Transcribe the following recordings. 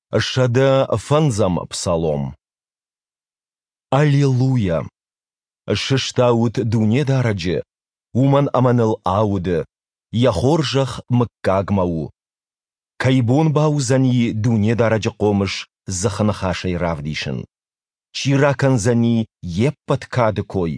Шада фанзам псалом. Аллилуйя! Шыштаут дуне дараджы, уман аманыл ауды, яхоржах мыккагмау. Кайбон баузани дуне дараджы комыш заханахашай равдишын. Чиракан зани еппат кады кой.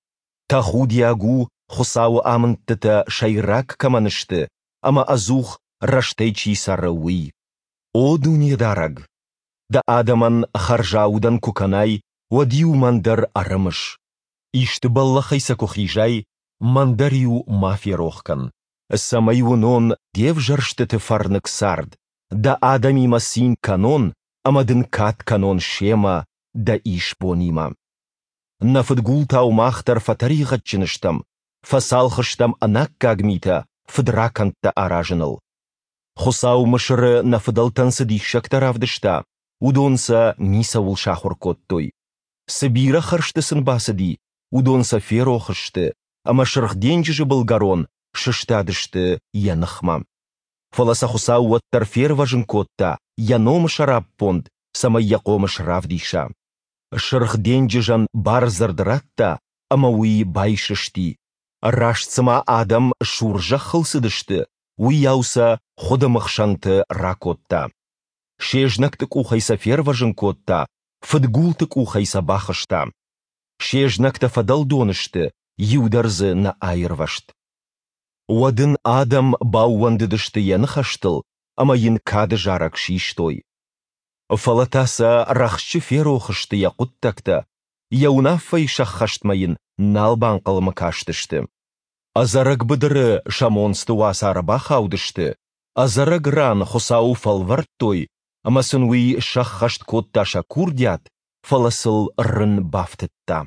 Тахудиагу хусау амынттыта шайрак каманышты, ама азух раштейчи сарауи. О дуне дараг! Да адаман харжаудан куканай, вадиу мандар арымыш. Ишты баллахайса кухижай, мандариу мафирохкан. Самайвунон дев жарштыты фарнык сард. Да адами масин канон, амадын кат канон шема, да иш понима. На фыдгул таумахтар фатарихатчыныштам, фасалхыштам анак кагмита, фыдракантта аражыныл. Хусау мышыры на фыдалтансы дишшактаравдышта, удонса миса улшахур коттой. Сабира харштысын басыди, удонса ферохышты, ама шырхденжі болгарон шыштадышты янахма. Фаласа хусау аттар ферважын котта, яном шарап понд, сама якомыш равдиша. Шырхденжі барзардыратта, ама уи байшышти. Рашцыма адам шуржа хылсыдышты, уяуса ходамахшанты ракотта. Шежнактык ухайса ферважын котта, фыдгултык ухайса бахышта. Шежнакта фадалдонышты, юдарзы на айырвашт. Уадын адам бауандыдышты янахаштыл, ама янкады жарак шиштой. Фалатаса рахчы ферохышты якуттакта, яунафай шаххаштмайын налбан калмыкаштышты. Азарак быдыры шамонсты уасарба хаудышты, азарак ран хусау фалварттой, ама сынуи шаххашт котташа курдят, фаласыл рын бафтытта.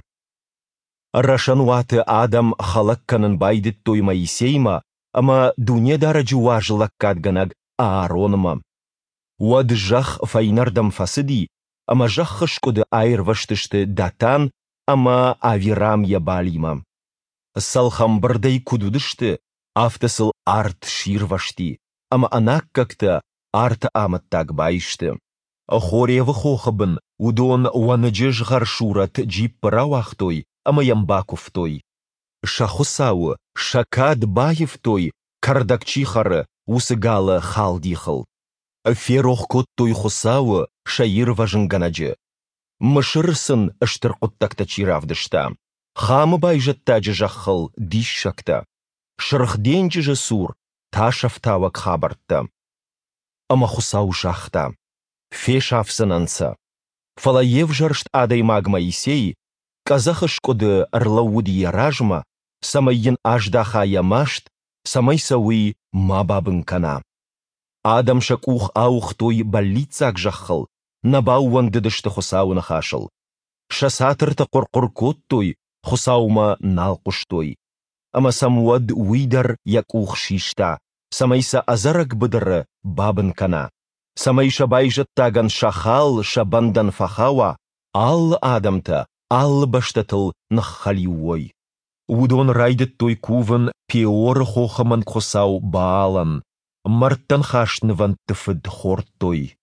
Рашануаты адам халакканын байдыттой Моисейма, ама дуне дараджы уажылаккадганаг Аароныма. Уад жах файнардам фасыди, ама жаххышкоды айырваштышты Датан, ама Авирам ябалима. Салхамбырдай кудудышты, автасыл арт ширвашти, ама анак как-то арта аматтак байшты. Хоревы хохабын, удон уаныджыж гаршурат джиппырауахтой, ама ямбакуфтой. Шахусау, шакад баевтой, кардакчихары, усыгалы халдихыл. Ферох коттой хусау, шаир важынганаджы. Мышырсын ыштырқоттакта чиравдышта. Хамы байжаттаджы жақыл дишшакта. Шырхденджі сур, ташафтавак хабартта. Ама хусау шахта. Фешафсынанса. Фалаев жаршт адаймаг Моисей, казахышкоды ырлауди ражма, самайын аждаха ямашт, самайсауи мабабын кана. Адам шакух аухтой баллицак жақыл, набауандыдышты хусауны хашыл. Шасатырты қорқор-коттой, хусаума налқуштой. Ама самуад уидар якух шишта, самайса азарак быдыры бабын кана. Самайша байжаттаган шахал шабандан фахава, ал адамта, ал баштатыл наххалиуой. Удон райдыттой кувын пеоры хохаман хусау баалан, марттан хашныван тыфыд хорттой.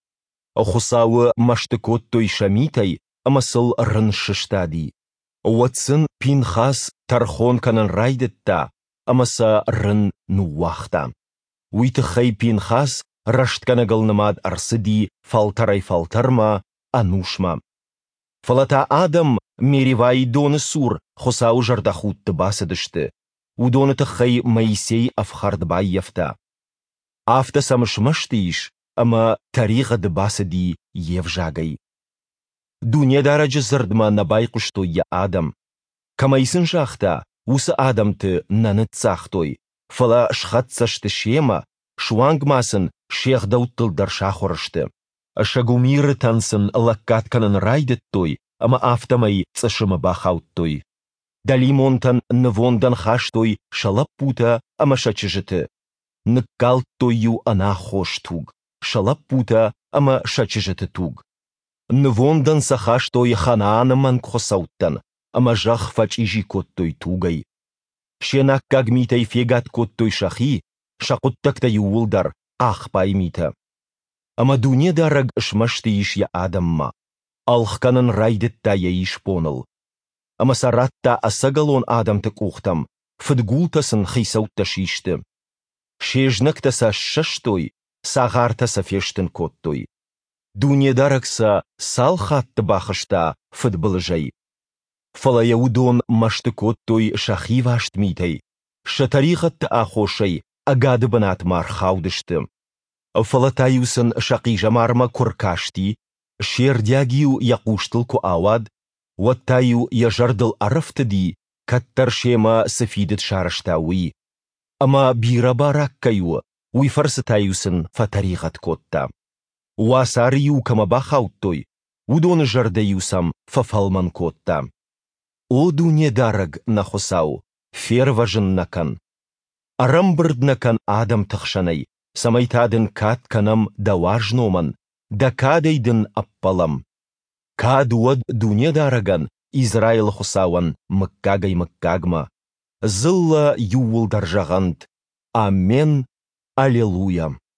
Хусауы маштыкоттой шамитай, амасыл рын шыштади. Уатсын Пинхас тархонканын райдытта, амаса рын нуахта. Уйтыхай Пинхас раштканагалнымад арсыди фалтарай-фалтарма, анушма. Фалата адам меревай доны сур, хусау жардахутты басыдышты. Удоны тыхай Моисей афхардбай яфта. Афта самышмаштыиш, ама тарихады басыди евжагай. Дуне дараджы зырдма набай куштой я адам. Камайсын жахта, усы адамты наныцахтой. Фала шхатсашты шема, шуангмасын шехдауттылдар шахорышты. Шагумиры тансын лаккатканын райдыттой, ама автомай цышымы бахауттой. Далимонтан нывондан хаштой шалаппута, ама шачыжыты. Ныккалттойю ана хош туг. Шалаппута, ама шачыжыты туг. Нывондан сахаштой ханааныман кхосауттан, ама жах фачижи коттой тугай. Шенак кагмитай фегат коттой шахи, шакуттакта юулдар ах паймита. Ама дуне дараг шмаштыиш я адамма. Алхканын райдетта яиш поныл. Ама саратта асагалон адамтык ухтам. Фыдгултасын хисаутта шишты. Шежнактаса шаштой, сағартаса фештін коттой. Дуне даракса салхатты бахышта фыдбылжай. Фалая удон машты коттой шахи ваштмитай. Шатарихатты ахошай, агады банат мар хаудышты. Фалатаюсын шақижамарма куркашти, шердягию яқуштылку авад, ваттаю яжардыл арыфтыди, каттар шема сафидет шарыштауи. Ама бираба раккаю, уйфарсытаюсын фатарихат котта. Уасарию камаба хауттой, удон жардаюсам фафалман котта. О дуне дараг нахосау, ферважыннакан. Арамбырднакан адам тахшанай, самайтадын катканам даважноман, да кадайдын аппалам. Кадуад дуне дараган, Израил хосауан мыккагай-мыккагма. Зылла ювыл даржагант. Амен, аллилуйя.